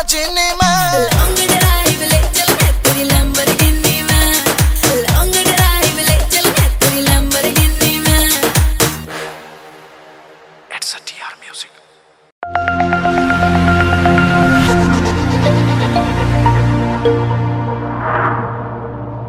Lamborghini में। Long drive ले चल मैं तेरी लैम्बोर्गिनी में, लॉन्ग ड्राइव ले चल मैं तेरी लैम्बोर्गिनी में। It's a TR Music।